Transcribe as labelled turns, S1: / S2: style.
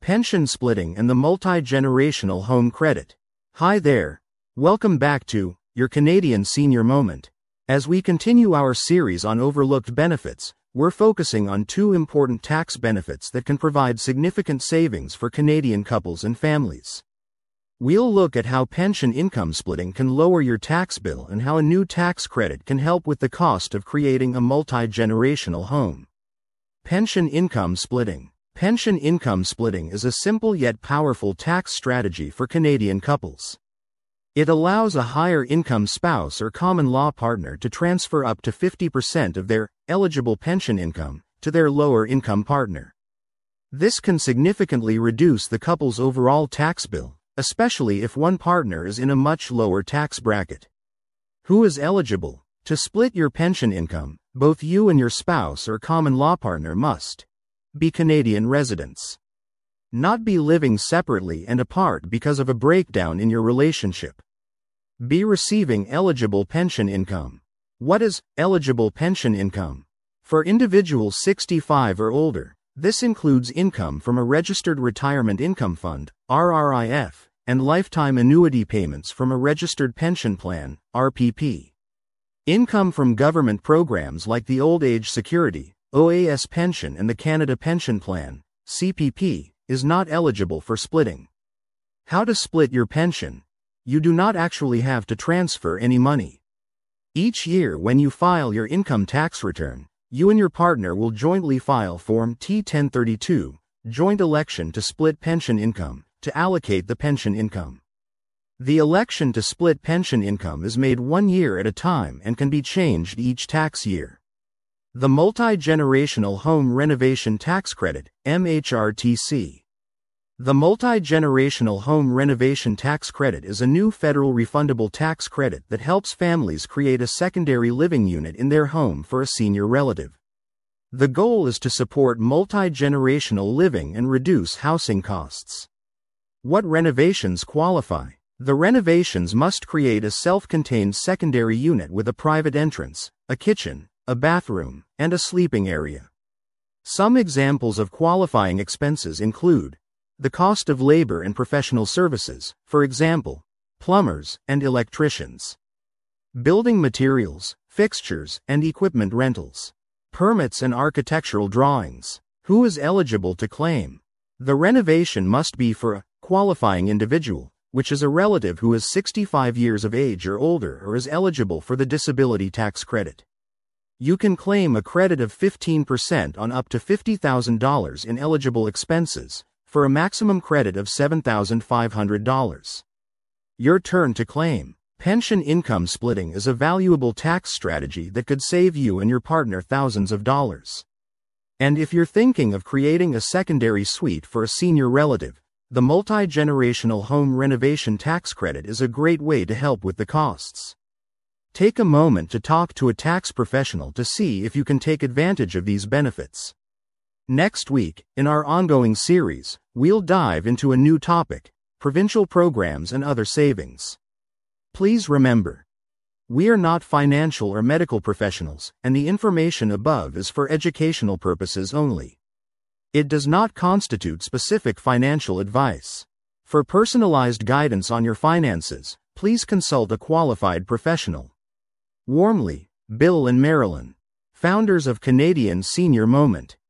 S1: Pension splitting and the multi-generational home credit. Hi there. Welcome back to your Canadian Senior Moment. As we continue our series on overlooked benefits, we're focusing on two important tax benefits that can provide significant savings for Canadian couples and families. We'll look at how pension income splitting can lower your tax bill and how a new tax credit can help with the cost of creating a multi-generational home. Pension income splitting. Pension income splitting is a simple yet powerful tax strategy for Canadian couples. It allows a higher income spouse or common law partner to transfer up to 50% of their eligible pension income to their lower income partner. This can significantly reduce the couple's overall tax bill, especially if one partner is in a much lower tax bracket. Who is eligible? To split your pension income, both you and your spouse or common law partner must be Canadian residents. Not be living separately and apart because of a breakdown in your relationship. Be receiving eligible pension income. What is eligible pension income? For individuals 65 or older, this includes income from a registered retirement income fund, RRIF, and lifetime annuity payments from a registered pension plan, RPP. Income from government programs like the Old Age Security, OAS pension, and the Canada Pension Plan, CPP, is not eligible for splitting. How to split your pension? You do not actually have to transfer any money. Each year when you file your income tax return, you and your partner will jointly file Form T-1032, Joint Election to Split Pension Income, to allocate the pension income. The election to split pension income is made 1 year at a time and can be changed each tax year. The Multi-Generational Home Renovation Tax Credit, MHRTC. The Multi-Generational Home Renovation Tax Credit is a new federal refundable tax credit that helps families create a secondary living unit in their home for a senior relative. The goal is to support multi-generational living and reduce housing costs. What renovations qualify? The renovations must create a self-contained secondary unit with a private entrance, a kitchen, a bathroom, and a sleeping area. Some examples of qualifying expenses include the cost of labor and professional services, for example, plumbers and electricians, building materials, fixtures, and equipment rentals, permits and architectural drawings. Who is eligible to claim? The renovation must be for a qualifying individual, which is a relative who is 65 years of age or older or is eligible for the disability tax credit. You can claim a credit of 15% on up to $50,000 in eligible expenses, for a maximum credit of $7,500. Your turn to claim. Pension income splitting is a valuable tax strategy that could save you and your partner thousands of dollars. And if you're thinking of creating a secondary suite for a senior relative, the Multi-Generational Home Renovation Tax Credit is a great way to help with the costs. Take a moment to talk to a tax professional to see if you can take advantage of these benefits. Next week, in our ongoing series, we'll dive into a new topic: provincial programs and other savings. Please remember, we are not financial or medical professionals, and the information above is for educational purposes only. It does not constitute specific financial advice. For personalized guidance on your finances, please consult a qualified professional. Warmly, Bill and Marilyn, founders of Canadian Senior Moment.